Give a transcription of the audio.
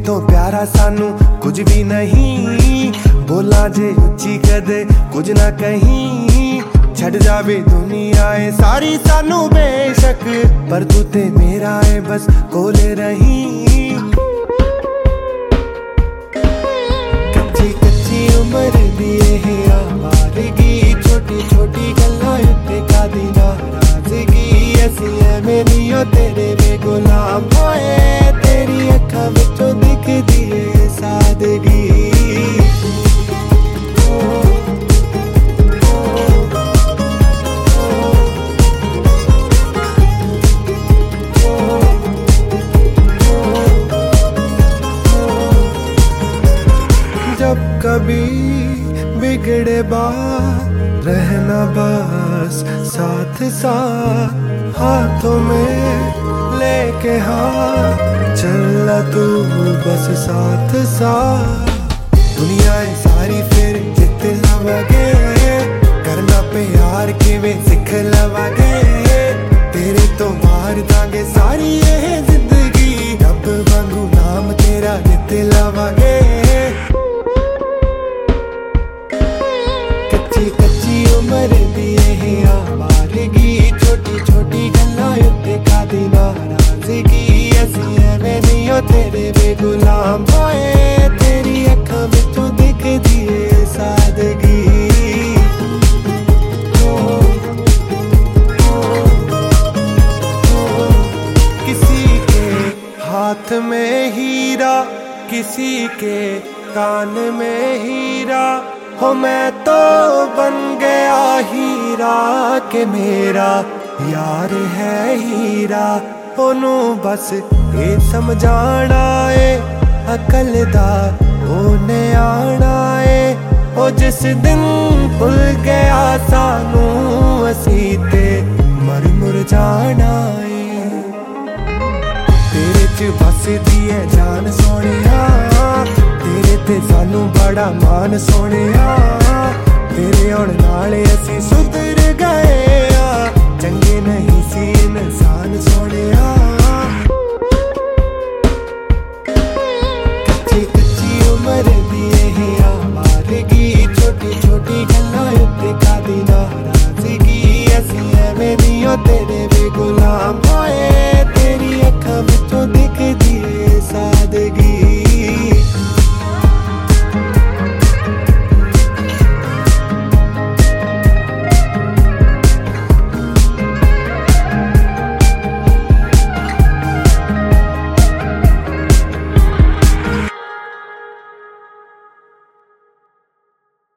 तो प्यारा सानू कुछ भी नहीं। बोला जे उच्ची कदे कुछ ना कहीं, छड़ जावे दुनिया है सारी सानू बेशक, पर तू ते मेरा है बस कोले रही। कच्ची कच्ची उम्र दिए है आवारगी, छोटी छोटी गल्लां उत्ते कादी नाराजगी। ऐसी है मेरी ओ तेरे वे गुलाम होए, तेरी अखां विचों दिखदी है सादगी। जब कभी बिगड़े बात रहना बस साथ साथ, हाथों में लेके हाथ चलना तू बस साथ साथ। दुनिया है सारी फिर जित लवागे, करना प्यार के वे सिख लवागे। तेरे तो मार दांगे सारी ये जिंदगी, रब वांगू नाम तेरा जित लवागे। कच्ची उम्र दिए है आवारगी, छोटी छोटी गल्लां उत्ते कादी नाराजगी। ऐसी है मैनी ओ तेरे वे गुलाम होए, तेरी अखां विचों दिखदी है सादगी। किसी के हाथ में हीरा, किसी के कान में हीरा, हो मैं तो बन गया हीरा के मेरा यार है हीरा। ओनू बस ये समझाना है अकलदार ओने आना है। ओ जिस दिन भुल गया सानू असी ते मर मुर जाना है। तेरे च बसदी है जान सोनिया, तेरे ते सानू बड़ा मान सोनिया। तेरे आउण नाल असी सुधर गए आ, चंगे नहीं सी इंसान सोनिया। कच्ची कच्ची उम्र दिए है आवारगी, छोटी छोटी गल्लां उत्ते कादी नाराजगी। ऐसी है मेरी ओ तेरे वे गुलाम होए, तेरी अखां विचों दिखदी है सादगी।